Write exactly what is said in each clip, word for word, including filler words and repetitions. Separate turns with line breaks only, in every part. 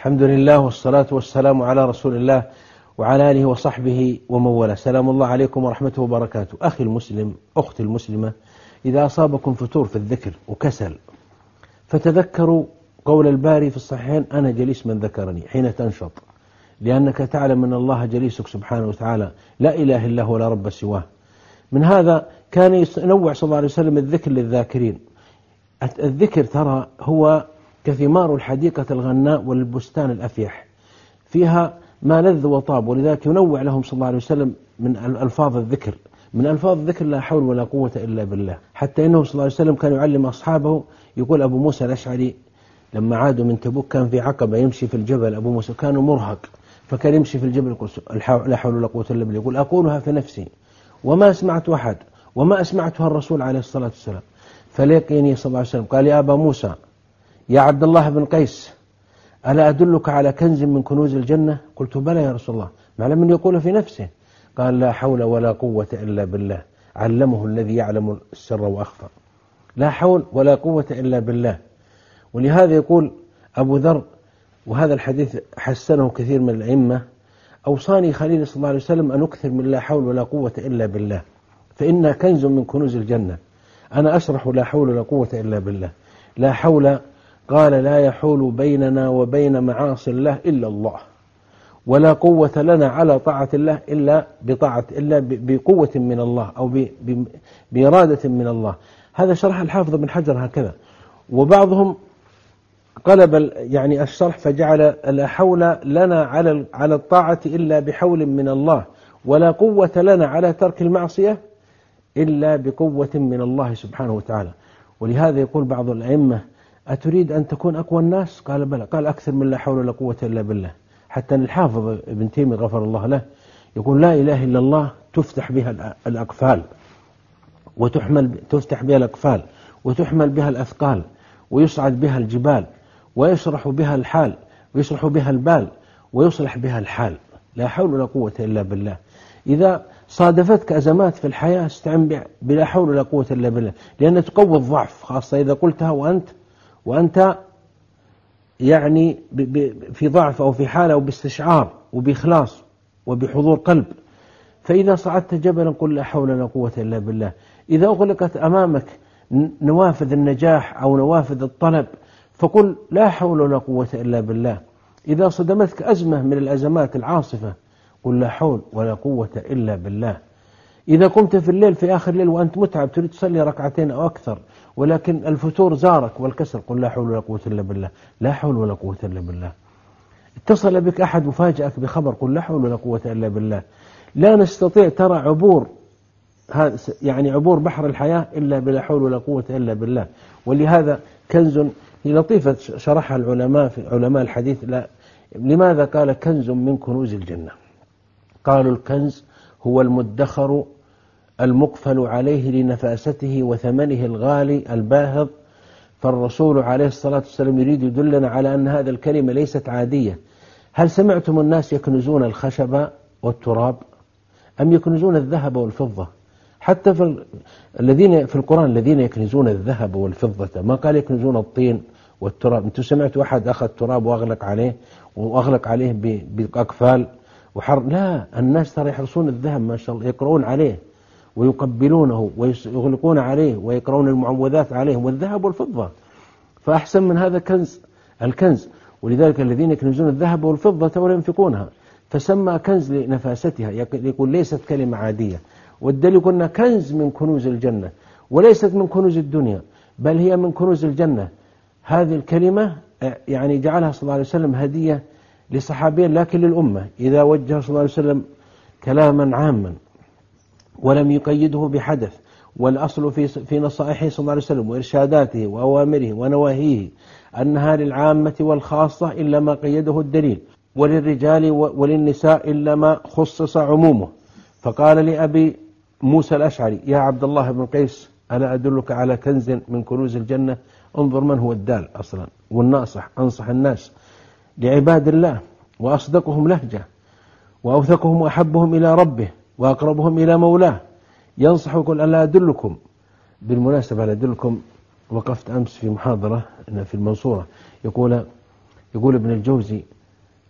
الحمد لله والصلاة والسلام على رسول الله وعلى آله وصحبه ومن والاه. سلام الله عليكم ورحمته وبركاته. أخي المسلم، أختي المسلمة، إذا أصابكم فتور في الذكر وكسل فتذكروا قول الباري في الصحيحين: أنا جليس من ذكرني حين تنشط، لأنك تعلم أن الله جليسك سبحانه وتعالى، لا إله إلا هو ولا رب سواه. من هذا كان ينوع صلى الله عليه وسلم الذكر للذاكرين. الذكر ترى هو كثمار الحديقة الغناء والبستان الأفيح، فيها ما لذ وطاب، ولذلك ينوع لهم صلى الله عليه وسلم من ألفاظ الذكر. من ألفاظ الذكر لا حول ولا قوة إلا بالله، حتى إنه صلى الله عليه وسلم كان يعلم أصحابه. يقول أبو موسى الأشعري لما عادوا من تبوك كان في عقبة يمشي في الجبل، أبو موسى كان مرهق فكان يمشي في الجبل يقول لا حول ولا قوة إلا بالله، يقول أقولها في نفسي وما أسمعت أحد وما أسمعتها الرسول عليه الصلاة والسلام. فلقيني صلى الله عليه وسلم قال: يا أبا موسى، يا عبد الله بن قيس، ألا أدلك على كنز من كنوز الجنة؟ قلت: بلى يا رسول الله. ما لم يقول في نفسه. قال: لا حول ولا قوة إلا بالله، علمه الذي يعلم السر وأخفى. لا حول ولا قوة إلا بالله. ولهذا يقول أبو ذر، وهذا الحديث حسنه كثير من الأئمة: أوصاني خليل صلى الله عليه وسلم أن أكثر من لا حول ولا قوة إلا بالله، فإنها كنز من كنوز الجنة. أنا أشرح لا حول ولا قوة إلا بالله. لا حول، قال: لا يحول بيننا وبين معاصي الله إلا الله، ولا قوة لنا على طاعة الله إلا بطاعة إلا بقوة من الله أو بإرادة من الله. هذا شرح الحافظ بن حجر هكذا. وبعضهم قلب يعني الشرح فجعل: لا حول لنا على على الطاعة إلا بحول من الله، ولا قوة لنا على ترك المعصية إلا بقوة من الله سبحانه وتعالى. ولهذا يقول بعض الأئمة: أتريد أن تكون أقوى الناس؟ قال: بلى. قال: أكثر من لا حول ولا قوة إلا بالله. حتى الحافظ ابن تيمية غفر الله له يقول: لا إله إلا الله تفتح بها الأقفال وتحمل تفتح بها الأقفال وتحمل بها الأثقال، ويصعد بها الجبال، ويشرح بها الحال، ويشرح بها البال، ويصلح بها الحال. لا حول ولا قوة إلا بالله. إذا صادفتك أزمات في الحياة استعن بلا حول ولا قوة إلا بالله، لأن تقوي الضعف، خاصة إذا قلتها وأنت وأنت يعني في ضعف أو في حالة وباستشعار وبإخلاص وبحضور قلب. فإذا صعدت جبلا قل لا حول ولا قوة إلا بالله. إذا أغلقت أمامك نوافذ النجاح أو نوافذ الطلب فقل لا حول ولا قوة إلا بالله. إذا صدمتك أزمة من الأزمات العاصفة قل لا حول ولا قوة إلا بالله. إذا قمت في الليل في آخر الليل وأنت متعب تريد تصلي ركعتين أو أكثر ولكن الفتور زارك والكسل قل لا حول ولا قوة إلا بالله. لا حول ولا قوة إلا بالله. اتصل بك أحد وفاجأك بخبر قل لا حول ولا قوة إلا بالله. لا نستطيع ترى عبور يعني عبور بحر الحياة إلا بلا حول ولا قوة إلا بالله. ولهذا كنز هي لطيفة شرحها العلماء في علماء الحديث. لا لماذا قال كنز من كنوز الجنة؟ قالوا: الكنز هو المدخر المقفل عليه لنفاسته وثمنه الغالي الباهظ. فالرسول عليه الصلاة والسلام يريد يدلنا على أن هذا الكلمة ليست عادية. هل سمعتم الناس يكنزون الخشب والتراب أم يكنزون الذهب والفضة؟ حتى في الذين في القرآن الذين يكنزون الذهب والفضة، ما قال يكنزون الطين والتراب. أنتم سمعتوا أحد أخذ تراب وأغلق عليه وأغلق عليه بأقفال وحر؟ لا، الناس ترى يحرصون الذهب ما شاء الله، يقرؤون عليه ويقبلونه ويغلقون عليه ويقرؤون المعوذات عليه، والذهب والفضة. فأحسن من هذا كنز الكنز. ولذلك الذين يكنزون الذهب والفضة ولا ينفقونها، فسمى كنز لنفاستها. يقول ليست كلمة عادية. والدليل قلنا كنز من كنوز الجنة، وليست من كنوز الدنيا بل هي من كنوز الجنة. هذه الكلمة يعني جعلها صلى الله عليه وسلم هدية لصحابين لكن للأمة. إذا وجه صلى الله عليه وسلم كلاما عاما ولم يقيده بحدث، والأصل في في نصائحه صلى الله عليه وسلم وإرشاداته وأوامره ونواهيه أنها للعامة والخاصة إلا ما قيده الدليل، وللرجال وللنساء إلا ما خصص عمومه. فقال لأبي موسى الأشعري: يا عبد الله بن قيس، ألا أدلك على كنز من كنوز الجنة؟ انظر من هو الدال أصلا والناصح، أنصح الناس لعباد الله وأصدقهم لهجة وأوثقهم وأحبهم إلى ربه وأقربهم إلى مولاه. ينصح ويقول: ألا أدلكم. بالمناسبة ألا أدلكم، وقفت أمس في محاضرة في المنصورة، يقول يقول ابن الجوزي: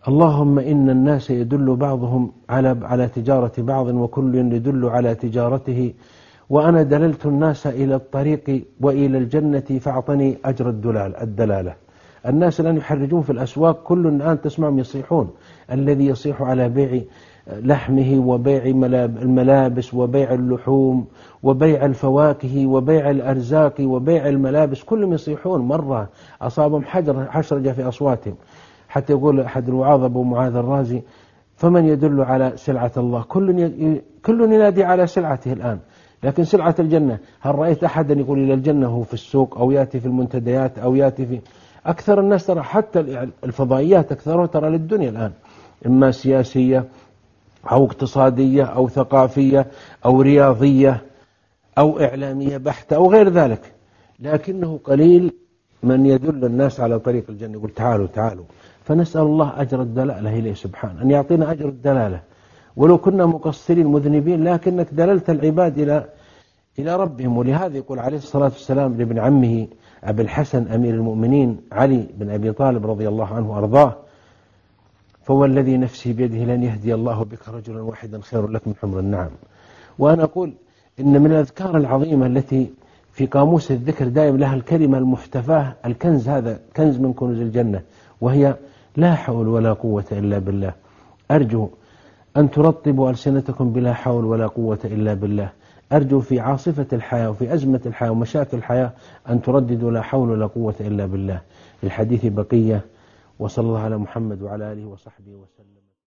اللهم إن الناس يدل بعضهم على على تجارة بعض وكل يدل على تجارته، وأنا دللت الناس إلى الطريق وإلى الجنة فأعطني أجر الدلالة. الناس الآن يحرجون في الأسواق، كل الآن تسمعهم يصيحون، الذي يصيح على بيع لحمه وبيع الملابس وبيع اللحوم وبيع الفواكه وبيع الأرزاق وبيع الملابس، كلهم يصيحون. مرة أصابهم حجر حشرجة في أصواتهم، حتى يقول أحد الوعاظ أبو معاذ الرازي: فمن يدل على سلعة الله؟ كل كل ينادي على سلعته الآن، لكن سلعة الجنة، هل رأيت أحدا يقول إلى الجنة هو في السوق أو يأتي في المنتديات أو يأتي في أكثر الناس؟ ترى حتى الفضائيات أكثرها ترى للدنيا الآن، إما سياسية أو اقتصادية أو ثقافية أو رياضية أو إعلامية بحتة أو غير ذلك، لكنه قليل من يدل الناس على طريق الجنة، يقول تعالوا تعالوا. فنسأل الله أجر الدلالة إليه سبحانه، أن يعطينا أجر الدلالة ولو كنا مقصرين مذنبين، لكنك دللت العباد إلى إلى ربهم. ولهذا يقول عليه الصلاة والسلام لابن عمه أبي الحسن أمير المؤمنين علي بن أبي طالب رضي الله عنه وأرضاه: فوالذي نفسي بيده لن يهدي الله بك رجلا واحدا خير لك من حمر النعم. وأنا أقول إن من الأذكار العظيمة التي في قاموس الذكر دائم لها الكلمة المحتفاة، الكنز، هذا كنز من كنوز الجنة، وهي لا حول ولا قوة إلا بالله. أرجو أن ترطبوا ألسنتكم بلا حول ولا قوة إلا بالله. أرجو في عاصفة الحياة وفي أزمة الحياة ومشاكل الحياة أن ترددوا لا حول ولا قوة إلا بالله. للحديث بقية، وصلى الله على محمد وعلى آله وصحبه وسلم.